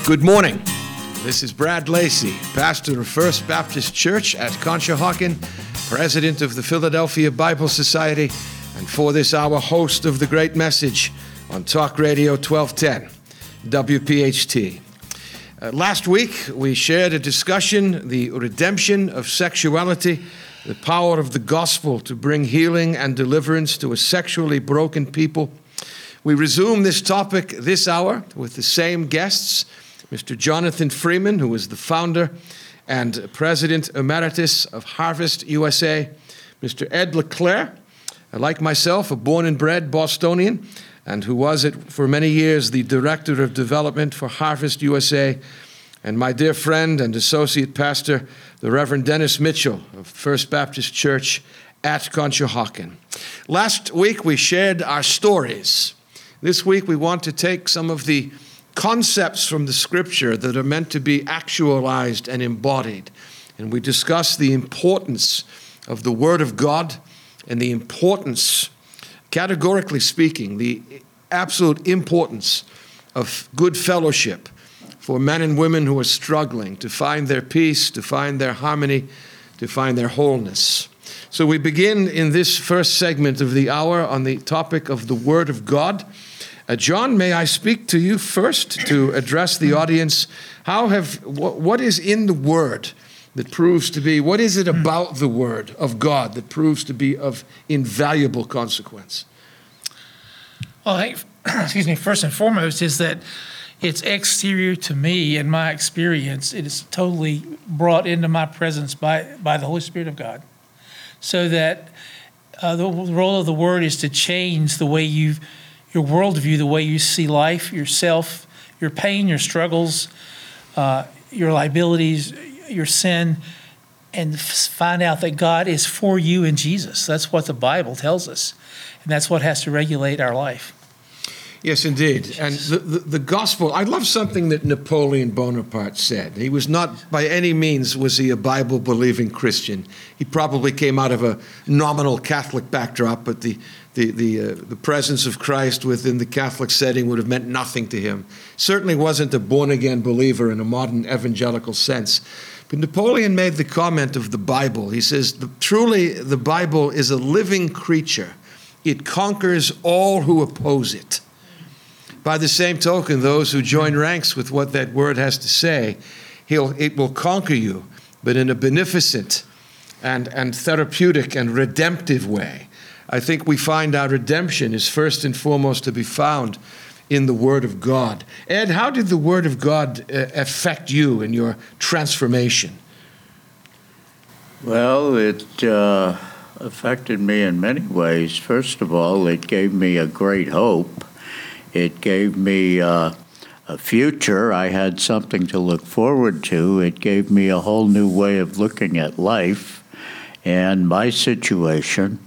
Good morning. This is Brad Lacey, pastor of First Baptist Church at Conshohocken, president of the Philadelphia Bible Society, and for this hour, host of The Great Message on Talk Radio 1210, WPHT. Last week, we shared a discussion, the redemption of sexuality, the power of the gospel to bring healing and deliverance to a sexually broken people. We resume this topic this hour with the same guests, Mr. Jonathan Freeman, who is the founder and president emeritus of Harvest USA, Mr. Ed LeClaire, like myself, a born and bred Bostonian, and who was for many years the director of development for Harvest USA, and my dear friend and associate pastor, the Reverend Dennis Mitchell of First Baptist Church at Conshohocken. Last week we shared our stories. This week we want to take some of the concepts from the scripture that are meant to be actualized and embodied. And we discuss the importance of the Word of God and the importance, categorically speaking, the absolute importance of good fellowship for men and women who are struggling to find their peace, to find their harmony, to find their wholeness. So we begin in this first segment of the hour on the topic of the Word of God. John, may I speak to you first to address the audience? What is in the Word that proves to be, what is it about the Word of God that proves to be of invaluable consequence? Well, I think, first and foremost is that it's exterior to me and my experience. It is totally brought into my presence by the Holy Spirit of God. So that the role of the Word is to change the way your worldview, the way you see life, yourself, your pain, your struggles, your liabilities, your sin, and find out that God is for you in Jesus. That's what the Bible tells us. And that's what has to regulate our life. Yes, indeed. And the gospel, I love something that Napoleon Bonaparte said. He was not, by any means, was he a Bible-believing Christian. He probably came out of a nominal Catholic backdrop, but the presence of Christ within the Catholic setting would have meant nothing to him. Certainly wasn't a born-again believer in a modern evangelical sense. But Napoleon made the comment of the Bible. He says, truly, the Bible is a living creature. It conquers all who oppose it. By the same token, those who join ranks with what that word has to say, it will conquer you, but in a beneficent and therapeutic and redemptive way. I think we find our redemption is first and foremost to be found in the Word of God. Ed, how did the Word of God affect you in your transformation? Well, it affected me in many ways. First of all, it gave me a great hope. It gave me a future. I had something to look forward to. It gave me a whole new way of looking at life and my situation.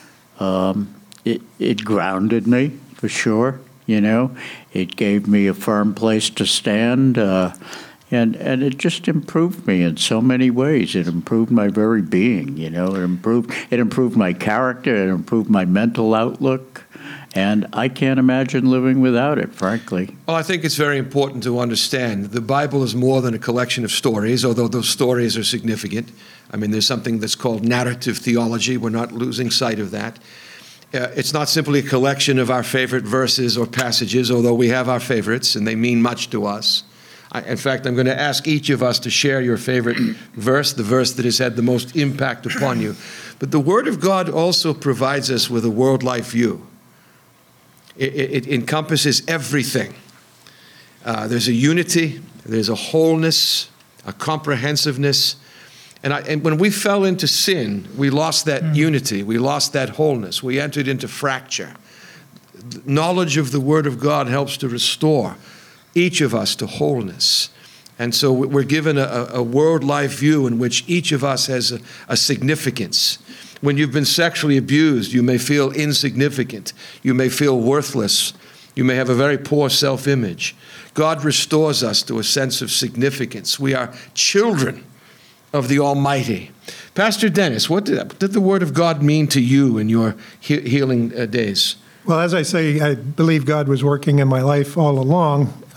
It grounded me, for sure, It gave me a firm place to stand, and it just improved me in so many ways. It improved my very being, It improved my character. It improved my mental outlook. And I can't imagine living without it, frankly. Well, I think it's very important to understand the Bible is more than a collection of stories, although those stories are significant. I mean, there's something that's called narrative theology. We're not losing sight of that. It's not simply a collection of our favorite verses or passages, although we have our favorites, and they mean much to us. In fact, I'm going to ask each of us to share your favorite verse, the verse that has had the most impact upon you. But the Word of God also provides us with a world-life view. It encompasses everything. There's a unity, there's a wholeness, a comprehensiveness. And when we fell into sin, we lost that unity, we lost that wholeness, we entered into fracture. Knowledge of the Word of God helps to restore each of us to wholeness. And so we're given a world-life view in which each of us has a significance. When you've been sexually abused, you may feel insignificant. You may feel worthless. You may have a very poor self-image. God restores us to a sense of significance. We are children of the Almighty. Pastor Dennis, what did the Word of God mean to you in your healing days? Well, as I say, I believe God was working in my life all along.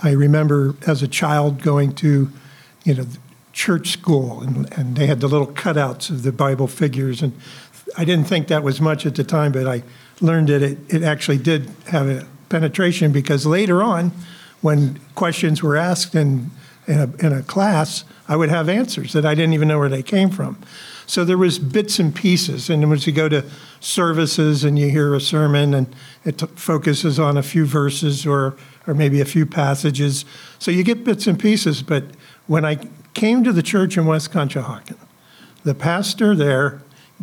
I remember as a child going to, church school, and they had the little cutouts of the Bible figures, and I didn't think that was much at the time, but I learned that it actually did have a penetration, because later on, when questions were asked in a class, I would have answers that I didn't even know where they came from. So there was bits and pieces, and once you go to services and you hear a sermon and it focuses on a few verses or maybe a few passages, so you get bits and pieces. But when I came to the church in West Conshohocken, the pastor there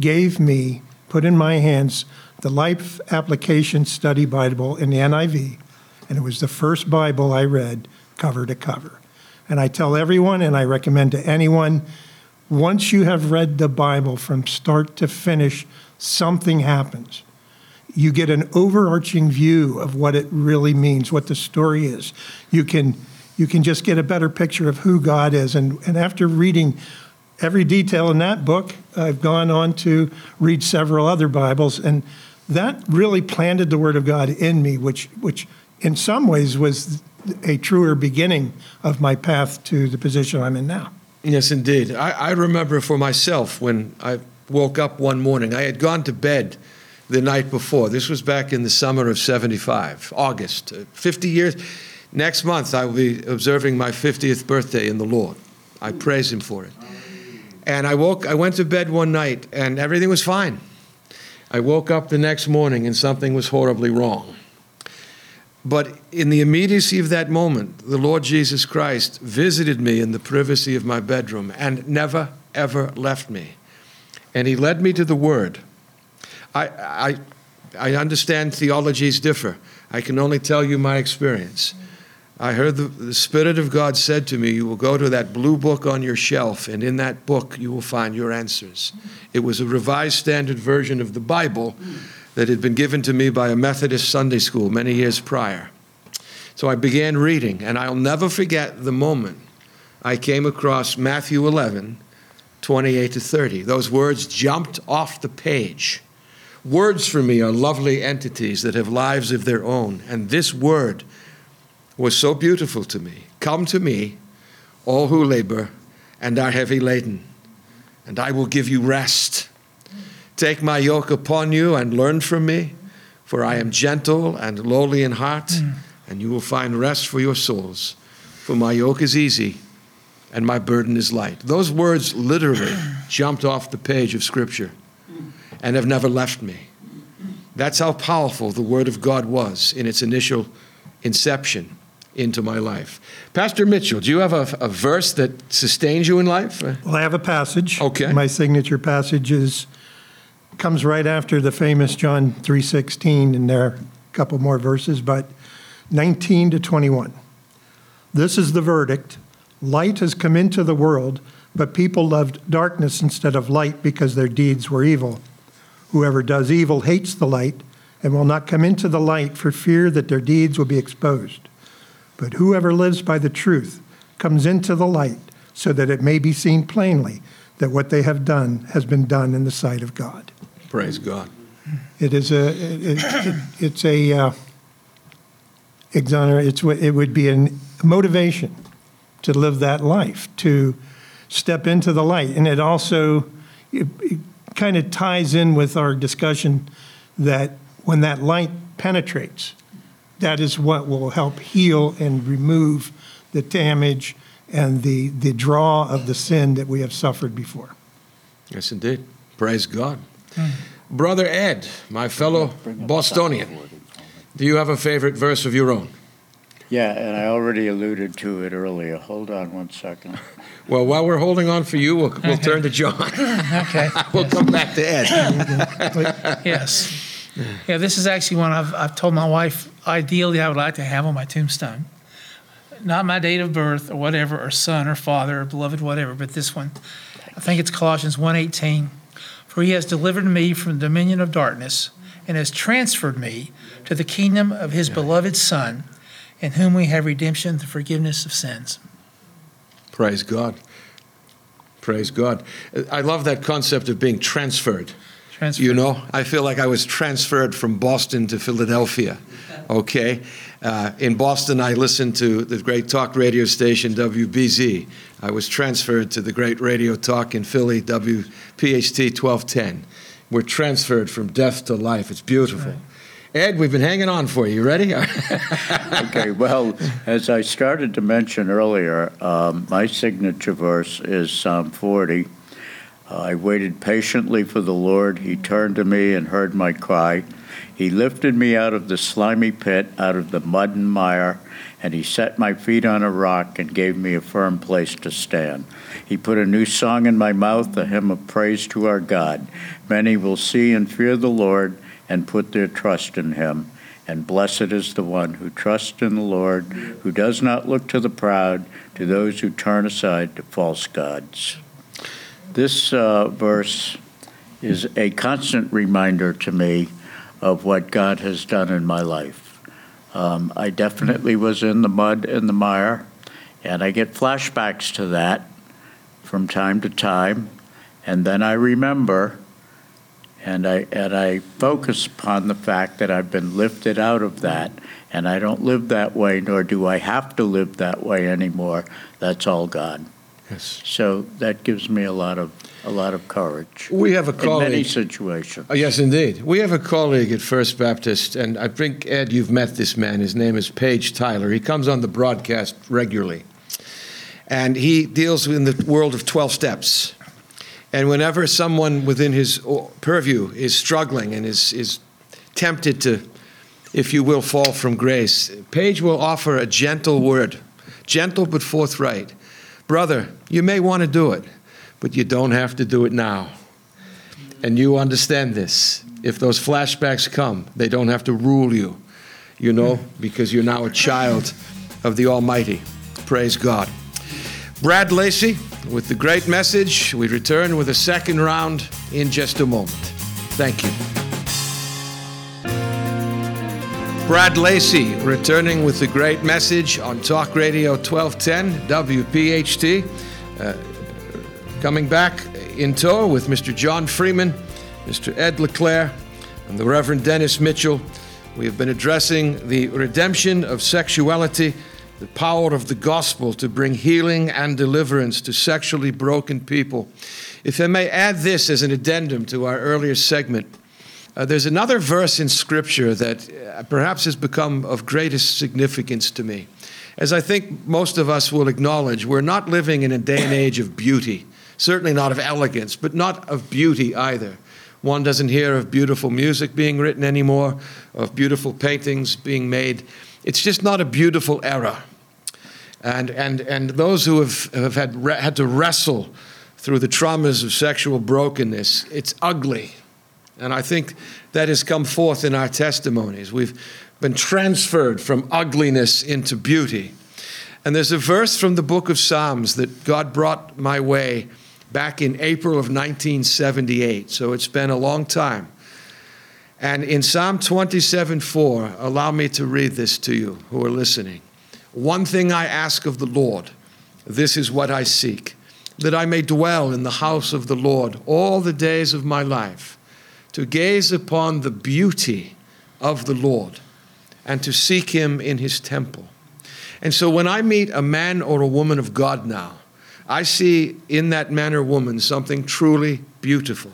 put in my hands the Life Application Study Bible in the NIV, and it was the first Bible I read cover to cover. And I tell everyone, and I recommend to anyone, once you have read the Bible from start to finish, something happens. You get an overarching view of what it really means, what the story is. You can just get a better picture of who God is. And after reading every detail in that book, I've gone on to read several other Bibles, and that really planted the Word of God in me, which in some ways was a truer beginning of my path to the position I'm in now. Yes, indeed. I remember for myself when I woke up one morning, I had gone to bed the night before. This was back in the summer of 75, August, 50 years. Next month, I will be observing my 50th birthday in the Lord. I praise Him for it. And I went to bed one night and everything was fine. I woke up the next morning and something was horribly wrong. But in the immediacy of that moment, the Lord Jesus Christ visited me in the privacy of my bedroom and never, ever left me. And He led me to the Word. I understand theologies differ. I can only tell you my experience. I heard the Spirit of God said to me, you will go to that blue book on your shelf, and in that book you will find your answers. It was a Revised Standard Version of the Bible that had been given to me by a Methodist Sunday school many years prior. So I began reading, and I'll never forget the moment I came across Matthew 11, 28 to 30. Those words jumped off the page. Words for me are lovely entities that have lives of their own, and this word was so beautiful to me. Come to me, all who labor and are heavy laden, and I will give you rest. Take my yoke upon you and learn from me, for I am gentle and lowly in heart, and you will find rest for your souls. For my yoke is easy and my burden is light. Those words literally jumped off the page of Scripture and have never left me. That's how powerful the Word of God was in its initial inception into my life. Pastor Mitchell, do you have a verse that sustains you in life? Well, I have a passage. Okay. My signature passage comes right after the famous John 3:16, and there are a couple more verses, but 19 to 21. This is the verdict. Light has come into the world, but people loved darkness instead of light because their deeds were evil. Whoever does evil hates the light and will not come into the light for fear that their deeds will be exposed. But whoever lives by the truth comes into the light so that it may be seen plainly that what they have done has been done in the sight of God. Praise God. It would be a motivation to live that life, to step into the light. And it also it kind of ties in with our discussion that when that light penetrates, that is what will help heal and remove the damage and the draw of the sin that we have suffered before. Yes, indeed. Praise God. Brother Ed, my fellow Bostonian, do you have a favorite verse of your own? Yeah, and I already alluded to it earlier. Hold on one second. Well, while we're holding on for you, we'll turn to John. Okay. We'll come back to Ed. Yes. Yeah, this is actually one I've told my wife, ideally I would like to have on my tombstone. Not my date of birth or whatever, or son or father or beloved whatever, but this one. I think it's Colossians 1:18. For he has delivered me from the dominion of darkness and has transferred me to the kingdom of his beloved Son, in whom we have redemption, the forgiveness of sins. Praise God. Praise God. I love that concept of being transferred. Transferred. You know, I feel like I was transferred from Boston to Philadelphia, okay? In Boston, I listened to the great talk radio station WBZ. I was transferred to the great radio talk in Philly, WPHT 1210. We're transferred from death to life. It's beautiful. Right. Ed, we've been hanging on for you. You ready? Okay, well, as I started to mention earlier, my signature verse is Psalm 40. I waited patiently for the Lord. He turned to me and heard my cry. He lifted me out of the slimy pit, out of the mud and mire, and he set my feet on a rock and gave me a firm place to stand. He put a new song in my mouth, a hymn of praise to our God. Many will see and fear the Lord and put their trust in him. And blessed is the one who trusts in the Lord, who does not look to the proud, to those who turn aside to false gods. This verse is a constant reminder to me of what God has done in my life. I definitely was in the mud and the mire, and I get flashbacks to that from time to time, and then I remember, and I focus upon the fact that I've been lifted out of that, and I don't live that way, nor do I have to live that way anymore. That's all God. Yes. So that gives me a lot of courage. We have a colleague. In many situations. Oh, yes, indeed. We have a colleague at First Baptist, and I think, Ed, you've met this man. His name is Paige Tyler. He comes on the broadcast regularly, and he deals in the world of 12 steps. And whenever someone within his purview is struggling and is tempted to, if you will, fall from grace, Paige will offer a gentle word, gentle but forthright. Brother, you may want to do it, but you don't have to do it now. And you understand this. If those flashbacks come, they don't have to rule you, you know, because you're now a child of the Almighty. Praise God. Brad Lacey with the great message. We return with a second round in just a moment. Thank you. Brad Lacey returning with the great message on Talk Radio 1210 WPHT. Coming back in tow with Mr. John Freeman, Mr. Ed LeClaire, and the Reverend Dennis Mitchell. We have been addressing the redemption of sexuality, the power of the gospel to bring healing and deliverance to sexually broken people. If I may add this as an addendum to our earlier segment, there's another verse in Scripture that perhaps has become of greatest significance to me. As I think most of us will acknowledge, we're not living in a day and age of beauty, certainly not of elegance, but not of beauty either. One doesn't hear of beautiful music being written anymore, of beautiful paintings being made. It's just not a beautiful era. And those who have had to wrestle through the traumas of sexual brokenness, it's ugly. And I think that has come forth in our testimonies. We've been transferred from ugliness into beauty. And there's a verse from the book of Psalms that God brought my way back in April of 1978. So it's been a long time. And in Psalm 27:4, allow me to read this to you who are listening. One thing I ask of the Lord, this is what I seek, that I may dwell in the house of the Lord all the days of my life, to gaze upon the beauty of the Lord and to seek him in his temple. And so when I meet a man or a woman of God now, I see in that man or woman something truly beautiful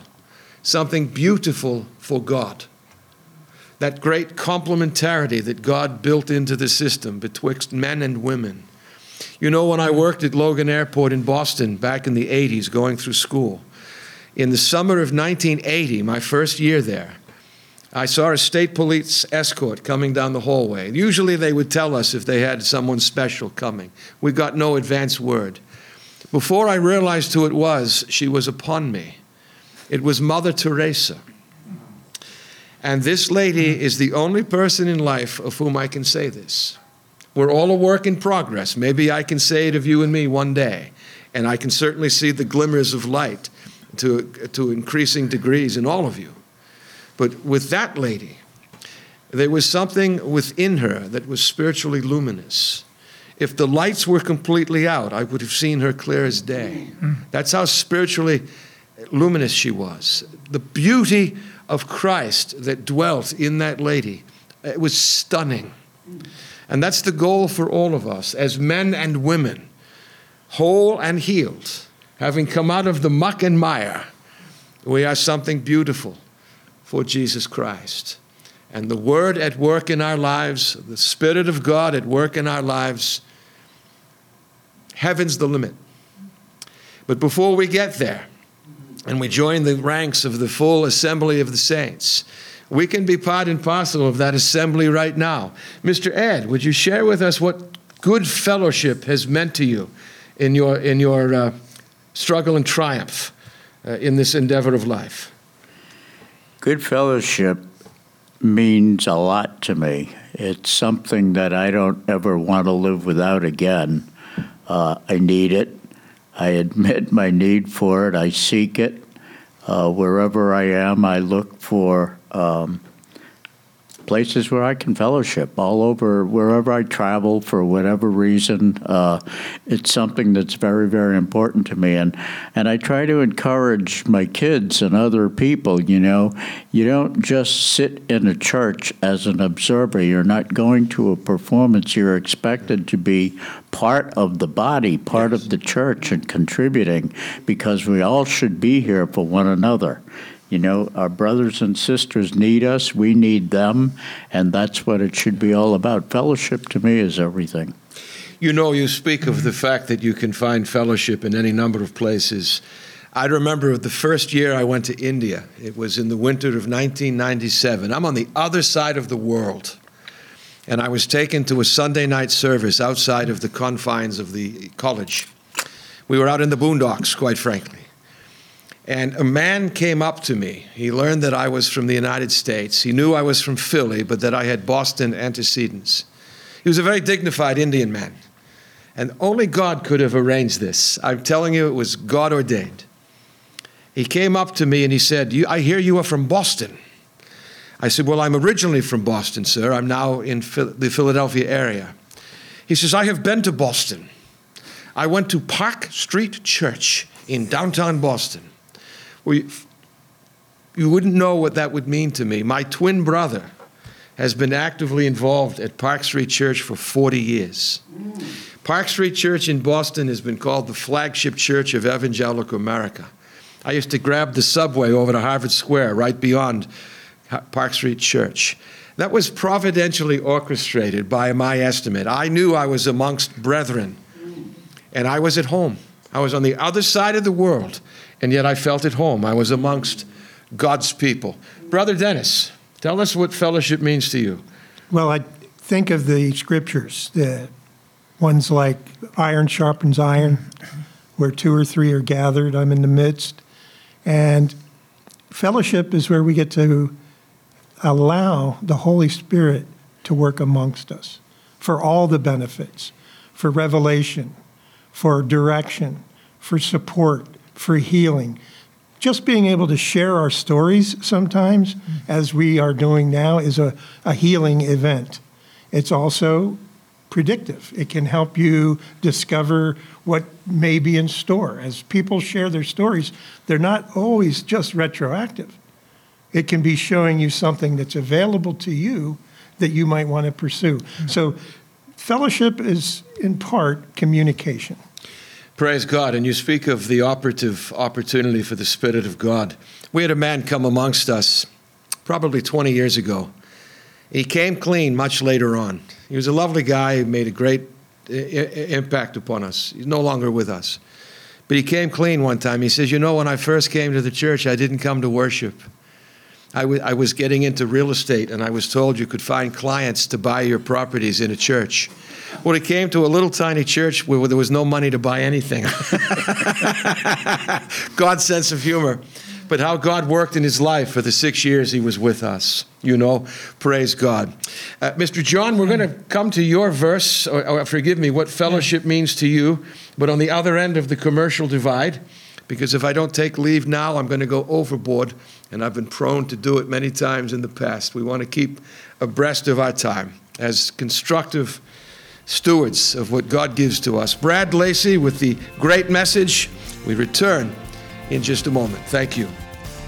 for God. That great complementarity that God built into the system betwixt men and women. You know, when I worked at Logan Airport in Boston back in the 80s, going through school, in the summer of 1980, my first year there, I saw a state police escort coming down the hallway. Usually they would tell us if they had someone special coming. We got no advance word. Before I realized who it was, she was upon me. It was Mother Teresa. And this lady is the only person in life of whom I can say this. We're all a work in progress. Maybe I can say it of you and me one day. And I can certainly see the glimmers of light to increasing degrees in all of you. But with that lady, there was something within her that was spiritually luminous. If the lights were completely out, I would have seen her clear as day. That's how spiritually luminous she was. The beauty of Christ that dwelt in that lady, it was stunning. And that's the goal for all of us as men and women, whole and healed, having come out of the muck and mire. We are something beautiful for Jesus Christ. And the Word at work in our lives, the Spirit of God at work in our lives, heaven's the limit. But before we get there, and we join the ranks of the full assembly of the saints, we can be part and parcel of that assembly right now. Mr. Ed, would you share with us what good fellowship has meant to you in your struggle and triumph in this endeavor of life? Good fellowship means a lot to me. It's something that I don't ever want to live without again. I need it. I admit my need for it. I seek it. Wherever I am, I look for places where I can fellowship. All over, wherever I travel for whatever reason, it's something that's very, very important to me. And I try to encourage my kids and other people, you don't just sit in a church as an observer. You're not going to a performance. You're expected to be part of the body, part of the church, and contributing, because we all should be here for one another. Our brothers and sisters need us, we need them, and that's what it should be all about. Fellowship to me is everything. You speak of the fact that you can find fellowship in any number of places. I remember the first year I went to India. It was in the winter of 1997. I'm on the other side of the world, and I was taken to a Sunday night service outside of the confines of the college. We were out in the boondocks, quite frankly. And a man came up to me. He learned that I was from the United States. He knew I was from Philly, but that I had Boston antecedents. He was a very dignified Indian man. And only God could have arranged this. I'm telling you, it was God ordained. He came up to me and he said, I hear you are from Boston. I said, well, I'm originally from Boston, sir. I'm now in the Philadelphia area. He says, I have been to Boston. I went to Park Street Church in downtown Boston. Well, you wouldn't know what that would mean to me. My twin brother has been actively involved at Park Street Church for 40 years. Park Street Church in Boston has been called the flagship church of evangelical America. I used to grab the subway over to Harvard Square, right beyond Park Street Church. That was providentially orchestrated by my estimate. I knew I was amongst brethren, and I was at home. I was on the other side of the world, and yet I felt at home. I was amongst God's people. Brother Dennis, tell us what fellowship means to you. Well, I think of the scriptures, the ones like iron sharpens iron, where two or three are gathered, I'm in the midst. And fellowship is where we get to allow the Holy Spirit to work amongst us for all the benefits, for revelation, for direction, for support, for healing. Just being able to share our stories sometimes, as we are doing now, is a healing event. It's also predictive. It can help you discover what may be in store. As people share their stories, they're not always just retroactive. It can be showing you something that's available to you that you might want to pursue. So fellowship is, in part, communication. Praise God. And you speak of the operative opportunity for the Spirit of God. We had a man come amongst us probably 20 years ago. He came clean much later on. He was a lovely guy who made a great impact upon us. He's no longer with us. But he came clean one time. He says, when I first came to the church, I didn't come to worship. I was getting into real estate, and I was told you could find clients to buy your properties in a church. Well, he came to a little tiny church where there was no money to buy anything. God's sense of humor. But how God worked in his life for the 6 years he was with us. Praise God. Mr. John, we're going to come to your verse, or forgive me, what fellowship means to you, but on the other end of the commercial divide. Because if I don't take leave now, I'm going to go overboard, and I've been prone to do it many times in the past. We want to keep abreast of our time as constructive stewards of what God gives to us. Brad Lacey with the great message. We return in just a moment. Thank you.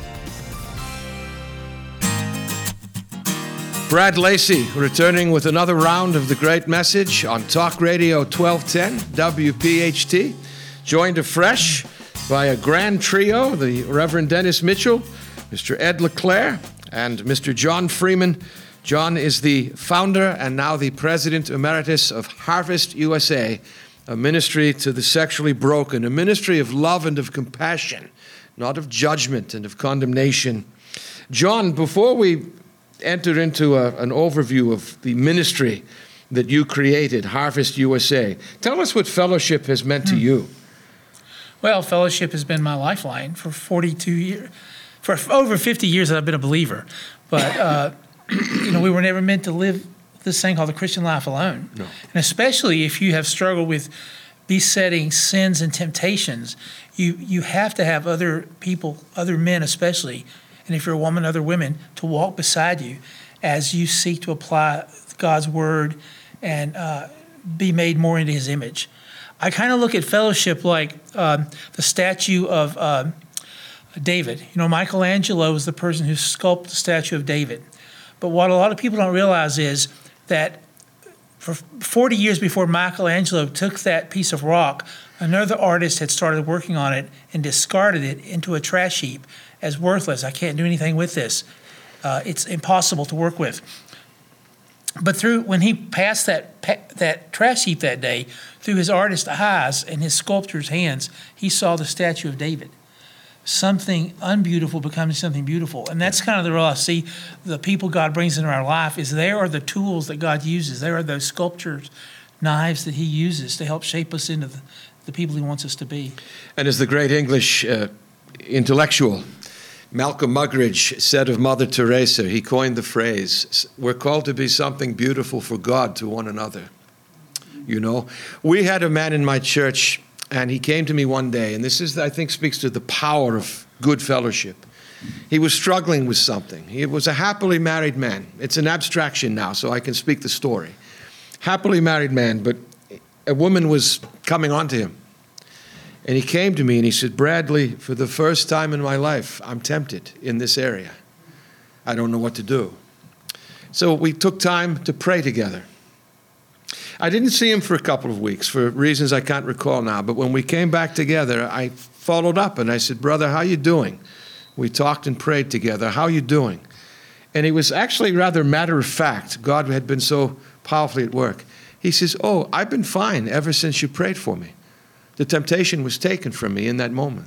Brad Lacey returning with another round of the great message on Talk Radio 1210 WPHT, joined afresh by a grand trio, the Reverend Dennis Mitchell, Mr. Ed LeClaire, and Mr. John Freeman. John is the founder and now the president emeritus of Harvest USA, a ministry to the sexually broken, a ministry of love and of compassion, not of judgment and of condemnation. John, before we enter into an overview of the ministry that you created, Harvest USA, tell us what fellowship has meant to you. Well, fellowship has been my lifeline for 42 years. For over 50 years that I've been a believer. But, we were never meant to live this thing called the Christian life alone. No. And especially if you have struggled with besetting sins and temptations, you have to have other people, other men especially, and if you're a woman, other women, to walk beside you as you seek to apply God's word and be made more into his image. I kind of look at fellowship like the statue of David. Michelangelo was the person who sculpted the statue of David. But what a lot of people don't realize is that for 40 years before Michelangelo took that piece of rock, another artist had started working on it and discarded it into a trash heap as worthless. I can't do anything with this. It's impossible to work with. But when he passed that trash heap that day, through his artist's eyes and his sculptor's hands, he saw the statue of David. Something unbeautiful becoming something beautiful. And that's kind of the role I see the people God brings into our life is they are the tools that God uses. They are those sculptures, knives that he uses to help shape us into the people he wants us to be. And as the great English intellectual Malcolm Muggeridge said of Mother Teresa, he coined the phrase, we're called to be something beautiful for God to one another. We had a man in my church, and he came to me one day, and this I think speaks to the power of good fellowship. He was struggling with something. He was a happily married man. It's an abstraction now, so I can speak the story. Happily married man, but a woman was coming on to him. And he came to me and he said, Bradley, for the first time in my life, I'm tempted in this area. I don't know what to do. So we took time to pray together. I didn't see him for a couple of weeks for reasons I can't recall now. But when we came back together, I followed up and I said, brother, how you doing? We talked and prayed together. How you doing? And he was actually rather matter of fact. God had been so powerfully at work. He says, oh, I've been fine ever since you prayed for me. The temptation was taken from me in that moment.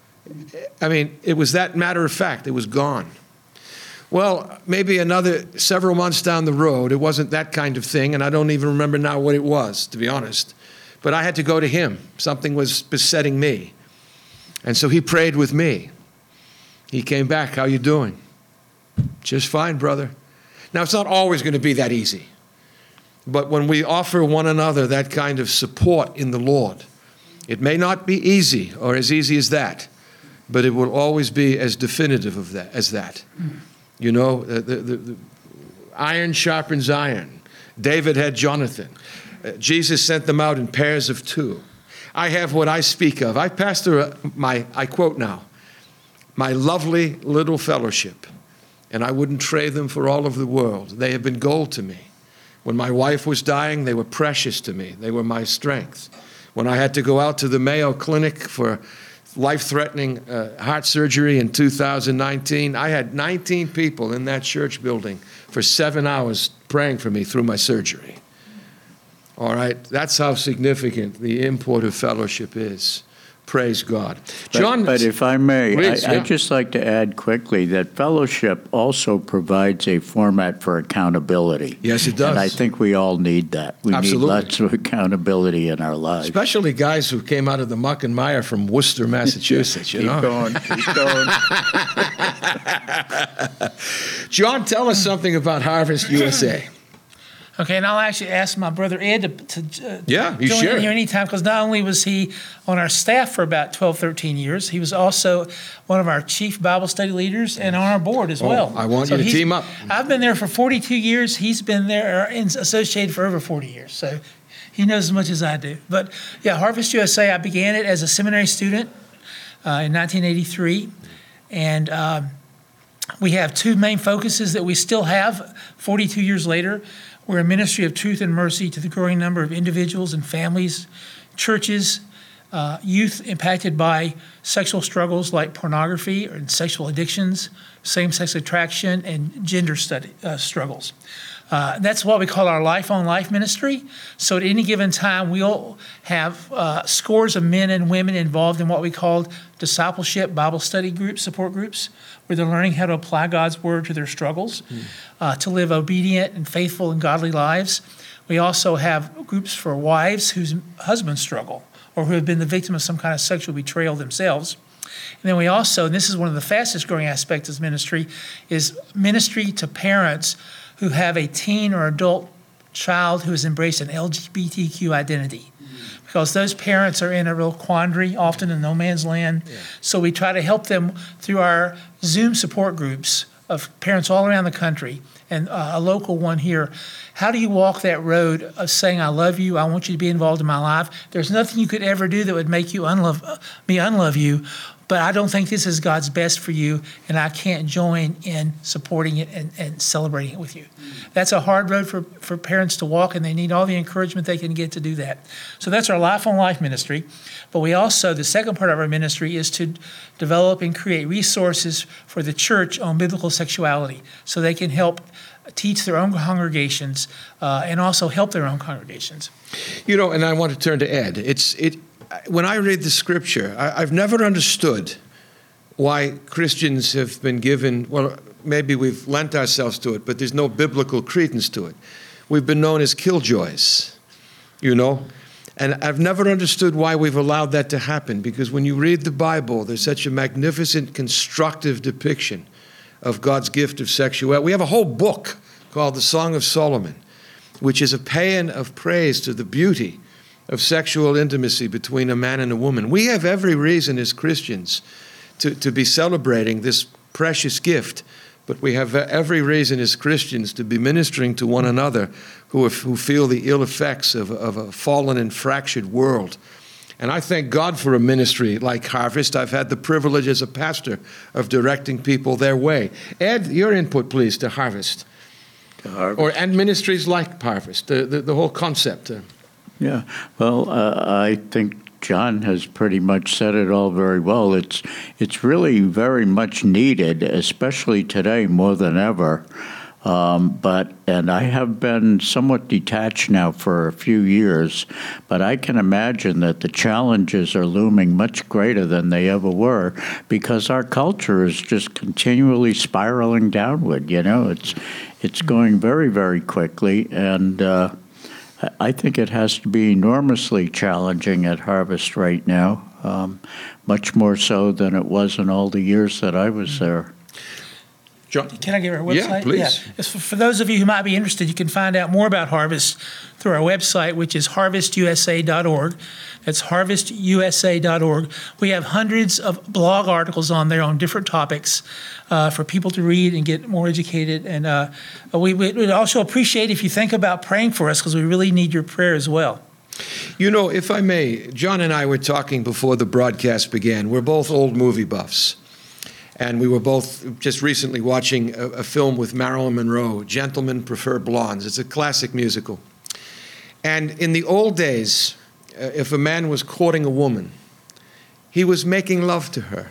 I mean, it was that matter of fact. It was gone. Well, maybe another several months down the road, it wasn't that kind of thing, and I don't even remember now what it was, to be honest. But I had to go to him. Something was besetting me. And so he prayed with me. He came back, how you doing? Just fine, brother. Now, it's not always going to be that easy. But when we offer one another that kind of support in the Lord, it may not be easy or as easy as that, but it will always be as definitive as that. The iron sharpens iron. David had Jonathan. Jesus sent them out in pairs of two. I have what I speak of. I pastor I quote now, my lovely little fellowship, and I wouldn't trade them for all of the world. They have been gold to me. When my wife was dying, they were precious to me. They were my strength. When I had to go out to the Mayo Clinic for life-threatening heart surgery in 2019, I had 19 people in that church building for 7 hours praying for me through my surgery. All right, that's how significant the import of fellowship is. Praise God. John, but if I may, please, I'd just like to add quickly that fellowship also provides a format for accountability. Yes, it does. And I think we all need that. We Absolutely. need lots of accountability in our lives. Especially guys who came out of the muck and mire from Worcester, Massachusetts. Keep going. John, tell us something about Harvest USA. Okay, and I'll actually ask my brother Ed to Yeah, you join sure. in here anytime, because not only was he on our staff for about 12, 13 years, he was also one of our chief Bible study leaders and on our board as well. I want you to team up. I've been there for 42 years. He's been there and associated for over 40 years. So he knows as much as I do. But yeah, Harvest USA, I began it as a seminary student. in 1983. And we have two main focuses that we still have 42 years later. We're a ministry of truth and mercy to the growing number of individuals and families, churches, youth impacted by sexual struggles like pornography and sexual addictions, same-sex attraction, and gender struggles. That's what we call our Life on Life ministry. So at any given time, we'll have scores of men and women involved in what we call discipleship Bible study groups, support groups, where they're learning how to apply God's word to their struggles, to live obedient and faithful and godly lives. We also have groups for wives whose husbands struggle or who have been the victim of some kind of sexual betrayal themselves. And then we also, and this is one of the fastest growing aspects of ministry, is ministry to parents who have a teen or adult child who has embraced an LGBTQ identity. Because those parents are in a real quandary, often in no man's land. Yeah. So we try to help them through our Zoom support groups of parents all around the country, and a local one here. How do you walk that road of saying, I love you, I want you to be involved in my life? There's nothing you could ever do that would make you unlove you, but I don't think this is God's best for you, and I can't join in supporting it and celebrating it with you. That's a hard road for parents to walk, and they need all the encouragement they can get to do that. So that's our Life on Life ministry. But we also, the second part of our ministry is to develop and create resources for the church on biblical sexuality so they can help teach their own congregations and also help their own congregations. You know, and I want to turn to Ed. When I read the scripture, I've never understood why Christians have been given, well, maybe we've lent ourselves to it, but there's no biblical credence to it. We've been known as killjoys, you know? And I've never understood why we've allowed that to happen, because when you read the Bible, there's such a magnificent, constructive depiction of God's gift of sexuality. We have a whole book called the Song of Solomon, which is a paean of praise to the beauty of sexual intimacy between a man and a woman. We have every reason as Christians to be celebrating this precious gift, but we have every reason as Christians to be ministering to one another who feel the ill effects of a fallen and fractured world. And I thank God for a ministry like Harvest. I've had the privilege as a pastor of directing people their way. Ed, your input, please, to Harvest. And ministries like Harvest, the whole concept. Yeah, well, I think John has pretty much said it all very well. It's really very much needed, especially today more than ever. And I have been somewhat detached now for a few years, but I can imagine that the challenges are looming much greater than they ever were, because our culture is just continually spiraling downward. You know, it's going very, very quickly, and I think it has to be enormously challenging at Harvest right now, much more so than it was in all the years that I was there. John? Can I give our website? Yeah, please. Yeah. For those of you who might be interested, you can find out more about Harvest through our website, which is harvestusa.org. That's harvestusa.org. We have hundreds of blog articles on there on different topics for people to read and get more educated. And we would also appreciate if you think about praying for us, because we really need your prayer as well. You know, if I may, John and I were talking before the broadcast began. We're both old movie buffs. And we were both just recently watching a film with Marilyn Monroe, Gentlemen Prefer Blondes. It's a classic musical. And in the old days, if a man was courting a woman, he was making love to her.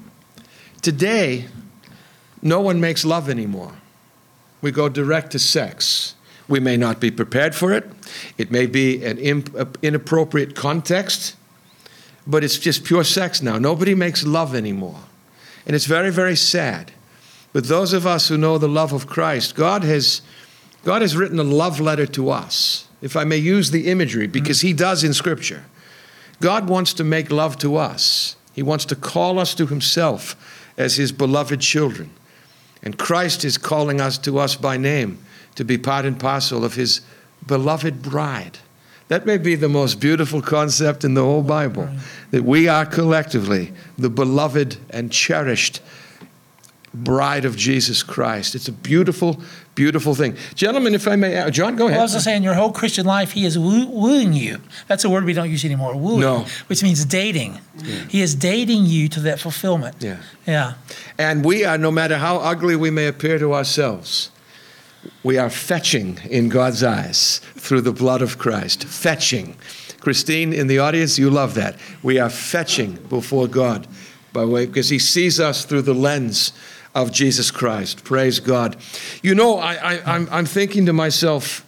Today, no one makes love anymore. We go direct to sex. We may not be prepared for it. It may be an inappropriate context, but it's just pure sex now. Nobody makes love anymore. And it's very, very sad. But those of us who know the love of Christ, God has written a love letter to us, if I may use the imagery, because he does in Scripture. God wants to make love to us. He wants to call us to himself as his beloved children. And Christ is calling us to us by name to be part and parcel of his beloved bride. That may be the most beautiful concept in the whole Bible, that we are collectively the beloved and cherished bride of Jesus Christ. It's a beautiful, beautiful thing. Gentlemen, if I may, John, go ahead. Well, I was just saying, your whole Christian life, he is wooing you. That's a word we don't use anymore, wooing, No. which means dating. Yeah. He is dating you to that fulfillment. Yeah. Yeah. And we are, no matter how ugly we may appear to ourselves, we are fetching in God's eyes through the blood of Christ. Fetching. Christine, in the audience, you love that. We are fetching before God by way, because he sees us through the lens of Jesus Christ. Praise God. You know, I'm thinking to myself,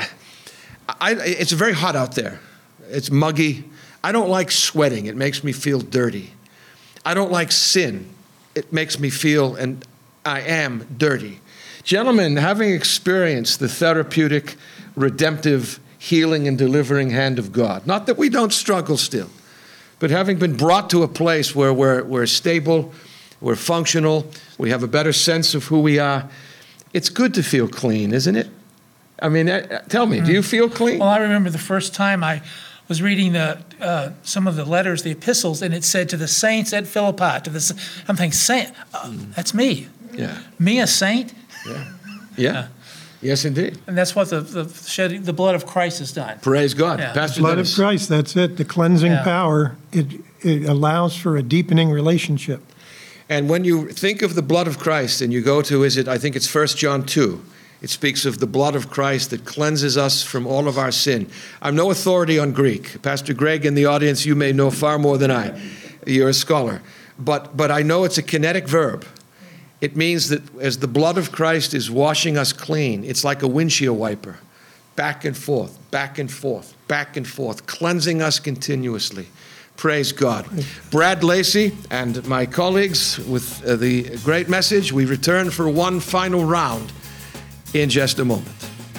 it's very hot out there. It's muggy. I don't like sweating. It makes me feel dirty. I don't like sin. It makes me feel, and I am dirty. Gentlemen, having experienced the therapeutic, redemptive, healing and delivering hand of God, not that we don't struggle still, but having been brought to a place where we're stable, we're functional, we have a better sense of who we are, it's good to feel clean, isn't it? I mean, tell me, do you feel clean? Well, I remember the first time I was reading some of the letters, the epistles, and it said to the saints at Philippi. I'm thinking, saint, that's me. Yeah. Me, a saint? Yeah. Yes, indeed. And that's what the blood of Christ has done. Praise God. Yeah. Pastor Blood Dennis. of Christ, that's it. The cleansing power, it allows for a deepening relationship. And when you think of the blood of Christ and you go to, I think it's 1 John 2, it speaks of the blood of Christ that cleanses us from all of our sin. I'm no authority on Greek. Pastor Greg in the audience, you may know far more than I. You're a scholar. But I know it's a kinetic verb. It means that as the blood of Christ is washing us clean, it's like a windshield wiper. Back and forth, back and forth, back and forth, cleansing us continuously. Praise God. Brad Lacey and my colleagues with the great message. We return for one final round in just a moment.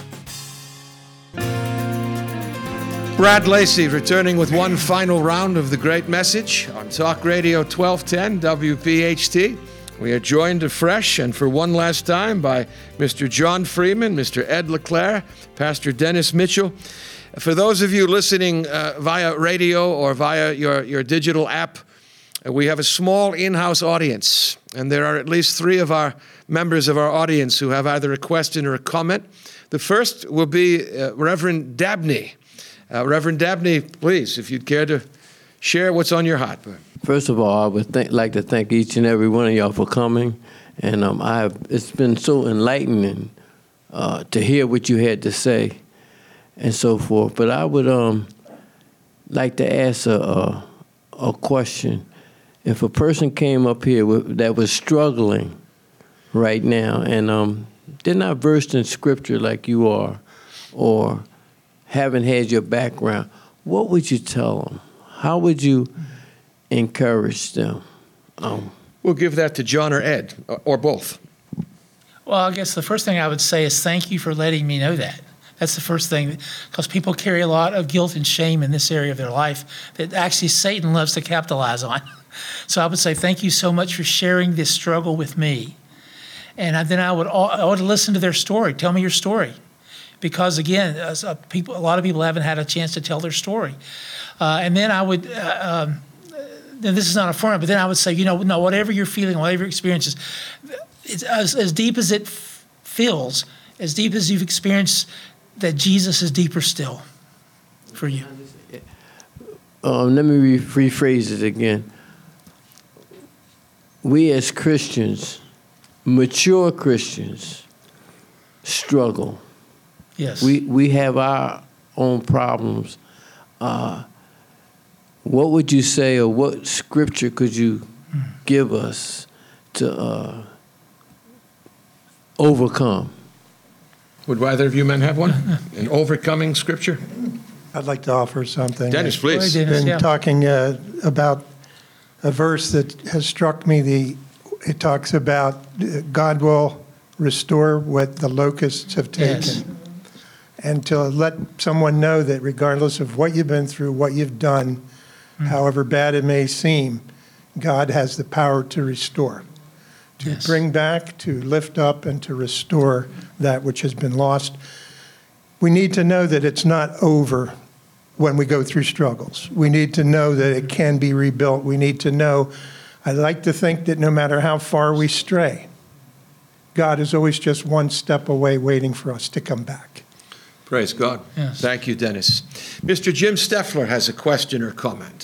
Brad Lacey returning with one final round of the great message on Talk Radio 1210 WPHT. We are joined afresh and for one last time by Mr. John Freeman, Mr. Ed LeClaire, Pastor Dennis Mitchell. For those of you listening via radio or via your digital app, we have a small in-house audience, and there are at least 3 of our members of our audience who have either a question or a comment. The first will be Reverend Dabney. Reverend Dabney, please, if you'd care to share what's on your heart. First of all, I would like to thank each and every one of y'all for coming, and it's been so enlightening to hear what you had to say and so forth. But I would like to ask a question. If a person came up here that was struggling right now and they're not versed in Scripture like you are or haven't had your background, what would you tell them? How would you encourage them? We'll give that to John or Ed, or both. Well, I guess the first thing I would say is thank you for letting me know that. That's the first thing, because people carry a lot of guilt and shame in this area of their life that actually Satan loves to capitalize on. So I would say thank you so much for sharing this struggle with me. And then I would listen to their story. Tell me your story. Because again, a lot of people haven't had a chance to tell their story. And then I would, then this is not a format, but then I would say, no, whatever you're feeling, whatever your experience is, it's as deep as it feels, as deep as you've experienced, that Jesus is deeper still for you. Let me rephrase it again. We as Christians, mature Christians, struggle. Yes. We have our own problems. What would you say, or what scripture could you give us to overcome? Would either of you men have one? An overcoming scripture? I'd like to offer something. Dennis, please. Go ahead, Dennis. Been talking about a verse that has struck me. It talks about God will restore what the locusts have taken. Yes. And to let someone know that regardless of what you've been through, what you've done, however bad it may seem, God has the power to restore, to bring back, to lift up, and to restore that which has been lost. We need to know that it's not over when we go through struggles. We need to know that it can be rebuilt. We need to know, I like to think that no matter how far we stray, God is always just one step away waiting for us to come back. Praise God. Yes. Thank you, Dennis. Mr. Jim Steffler has a question or comment.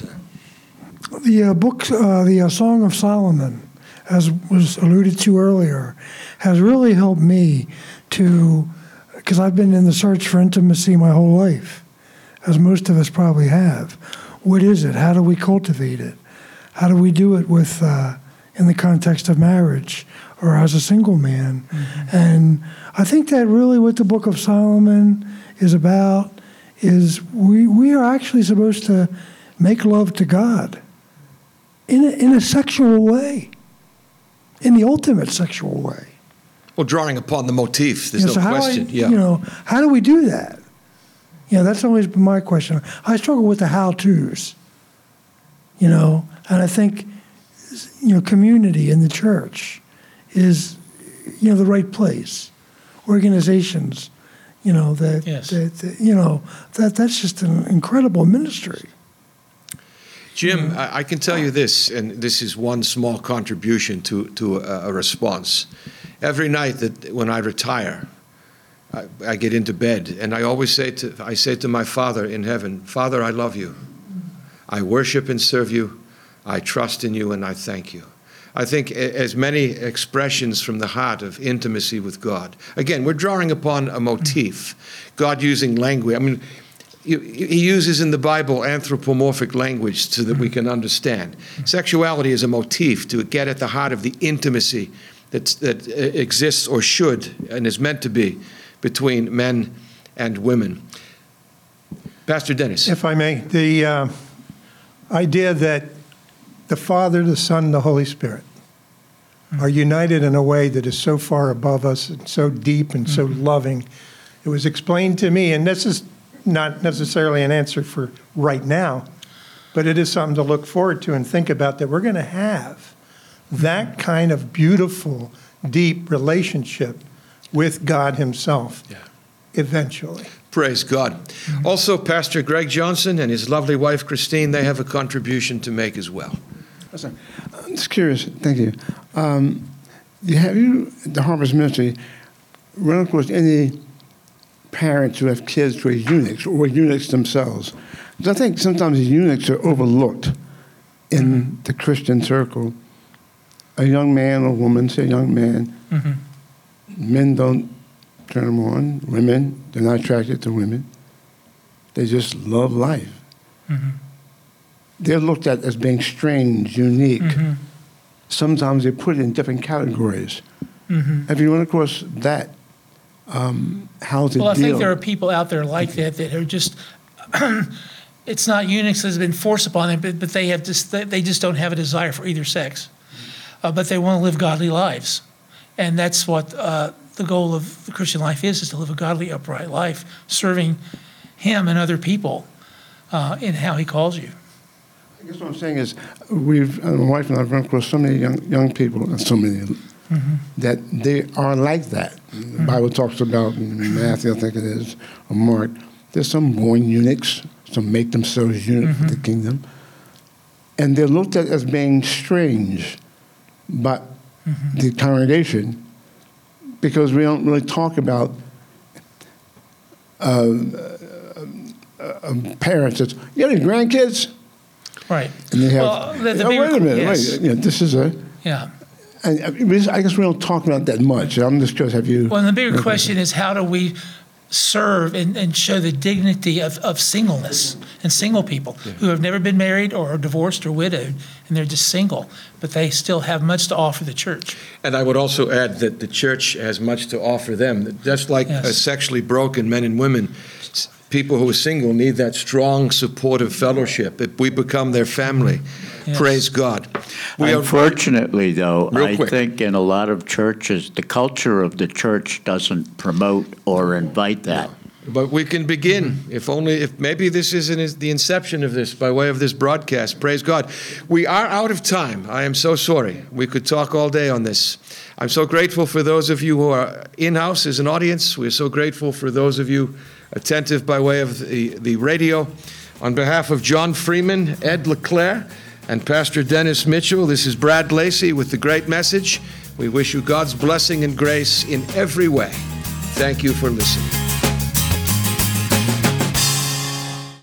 The book, the Song of Solomon, as was alluded to earlier, has really helped me to, because I've been in the search for intimacy my whole life, as most of us probably have. What is it? How do we cultivate it? How do we do it with, in the context of marriage or as a single man? Mm-hmm. And I think that really what the Book of Solomon is about is we are actually supposed to make love to God in a sexual way, in the ultimate sexual way. Well, drawing upon the motif, there's no question. How do we do that? That's always been my question. I struggle with the how-tos, and I think, community in the church is, the right place. Organizations, that's just an incredible ministry. Jim, I can tell you this, and this is one small contribution to a response. Every night when I retire, I get into bed, and I always say to my Father in heaven, Father, I love you. I worship and serve you. I trust in you, and I thank you. I think as many expressions from the heart of intimacy with God. Again, we're drawing upon a motif. God using language. I mean, he uses in the Bible anthropomorphic language so that we can understand. Sexuality is a motif to get at the heart of the intimacy that exists or should and is meant to be between men and women. Pastor Dennis. If I may, the idea that the Father, the Son, the Holy Spirit are united in a way that is so far above us and so deep and so loving. It was explained to me, and this is not necessarily an answer for right now, but it is something to look forward to and think about, that we're going to have that kind of beautiful, deep relationship with God himself eventually. Praise God. Also, Pastor Greg Johnson and his lovely wife, Christine, they have a contribution to make as well. I'm just curious. Thank you. Have you, the Harvest Ministry, run across any parents who have kids who are eunuchs or eunuchs themselves? Because I think sometimes the eunuchs are overlooked in the Christian circle. A young man or woman, say a young man, men don't turn them on. Women, they're not attracted to women. They just love life. They're looked at as being strange, unique. Sometimes they're put in different categories. Have you run across that? How to deal? Well, I think there are people out there like that are just, it's not eunuchs that's been forced upon them, but they just don't have a desire for either sex. But they want to live godly lives. And that's what the goal of the Christian life is to live a godly, upright life, serving him and other people in how he calls you. I guess what I'm saying is, my wife and I have run across so many young people, and so many, that they are like that. The Bible talks about, in Matthew, I think it is, or Mark, there's some born eunuchs, some make themselves eunuchs for the kingdom, and they're looked at as being strange, but the congregation, because we don't really talk about parents that, you have any grandkids? Right. And they have, well, the wait a minute, yes. wait, this is a... Yeah. And I guess we don't talk about that much. I'm just curious, have you... Well, and the bigger question is, how do we serve and show the dignity of singleness and single people who have never been married or are divorced or widowed, and they're just single, but they still have much to offer the church. And I would also add that the church has much to offer them. Just like sexually broken men and women, people who are single need that strong, supportive fellowship. If we become their family, praise God. Unfortunately, though, I quick. think in a lot of churches, the culture of the church doesn't promote or invite that. But we can begin, if maybe this isn't the inception of this by way of this broadcast. Praise God. We are out of time. I am so sorry. We could talk all day on this. I'm so grateful for those of you who are in-house as an audience. We're so grateful for those of you attentive by way of the radio. On behalf of John Freeman, Ed LeClaire, and Pastor Dennis Mitchell, this is Brad Lacey with The Great Message. We wish you God's blessing and grace in every way. Thank you for listening.